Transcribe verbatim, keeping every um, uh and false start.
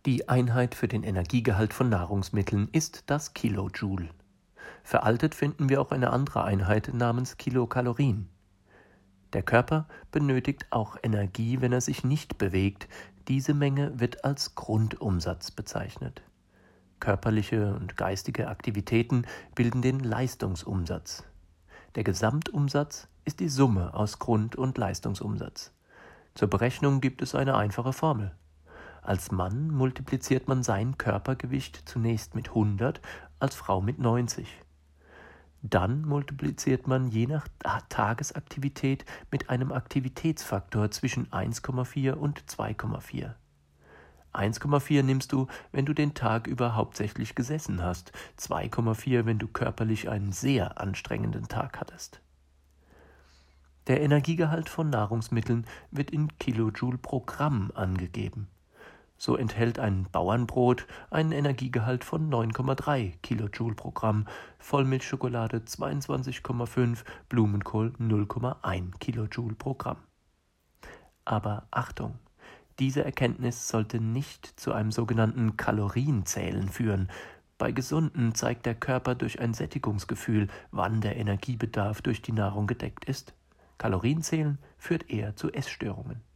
Die Einheit für den Energiegehalt von Nahrungsmitteln ist das Kilojoule. Veraltet finden wir auch eine andere Einheit namens Kilokalorien. Der Körper benötigt auch Energie, wenn er sich nicht bewegt. Diese Menge wird als Grundumsatz bezeichnet. Körperliche und geistige Aktivitäten bilden den Leistungsumsatz. Der Gesamtumsatz ist die Summe aus Grund- und Leistungsumsatz. Zur Berechnung gibt es eine einfache Formel. Als Mann multipliziert man sein Körpergewicht zunächst mit hundert, als Frau mit neunzig. Dann multipliziert man je nach Tagesaktivität mit einem Aktivitätsfaktor zwischen eins Komma vier und zwei Komma vier. eins Komma vier nimmst du, wenn du den Tag über hauptsächlich gesessen hast, zwei Komma vier, wenn du körperlich einen sehr anstrengenden Tag hattest. Der Energiegehalt von Nahrungsmitteln wird in Kilojoule pro Gramm angegeben. So enthält ein Bauernbrot einen Energiegehalt von neun Komma drei Kilojoule pro Gramm, Vollmilchschokolade zweiundzwanzig Komma fünf, Blumenkohl null Komma eins Kilojoule pro Gramm. Aber Achtung! Diese Erkenntnis sollte nicht zu einem sogenannten Kalorienzählen führen. Bei Gesunden zeigt der Körper durch ein Sättigungsgefühl, wann der Energiebedarf durch die Nahrung gedeckt ist. Kalorienzählen führt eher zu Essstörungen.